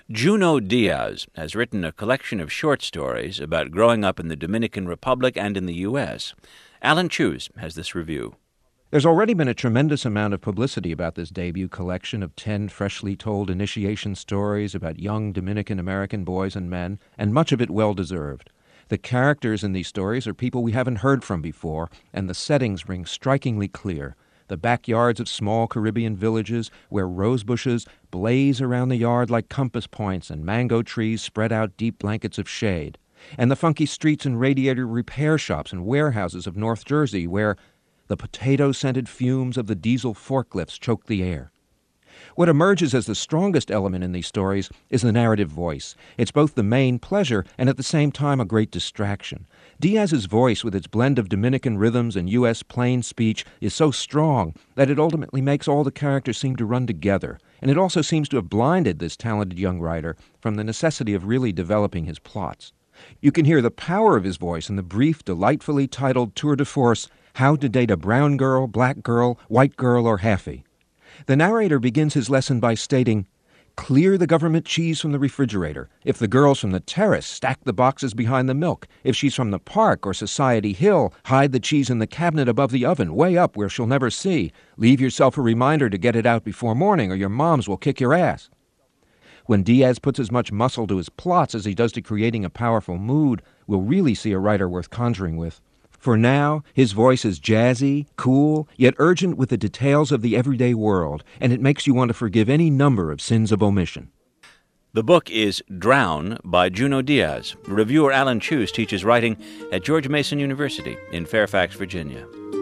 Junot Diaz has written a collection of short stories about growing up in the Dominican Republic and in the U.S. Alan Cheuse has this review. There's already been a tremendous amount of publicity about this debut collection of 10 freshly told initiation stories about young Dominican-American boys and men, and much of it well-deserved. The characters in these stories are people we haven't heard from before, and the settings ring strikingly clear. The backyards of small Caribbean villages where rose bushes blaze around the yard like compass points and mango trees spread out deep blankets of shade. And the funky streets and radiator repair shops and warehouses of North Jersey where the potato-scented fumes of the diesel forklifts choke the air. What emerges as the strongest element in these stories is the narrative voice. It's both the main pleasure and at the same time a great distraction. Diaz's voice, with its blend of Dominican rhythms and U.S. plain speech, is so strong that it ultimately makes all the characters seem to run together. And it also seems to have blinded this talented young writer from the necessity of really developing his plots. You can hear the power of his voice in the brief, delightfully titled tour de force, How to Date a Brown Girl, Black Girl, White Girl, or Halfie. The narrator begins his lesson by stating, "Clear the government cheese from the refrigerator. If the girl's from the terrace, stack the boxes behind the milk. If she's from the park or Society Hill, hide the cheese in the cabinet above the oven, way up where she'll never see. Leave yourself a reminder to get it out before morning or your moms will kick your ass." When Diaz puts as much muscle to his plots as he does to creating a powerful mood, we'll really see a writer worth conjuring with. For now, his voice is jazzy, cool, yet urgent with the details of the everyday world, and it makes you want to forgive any number of sins of omission. The book is Drown by Junot Diaz. Reviewer Alan Cheuse teaches writing at George Mason University in Fairfax, Virginia.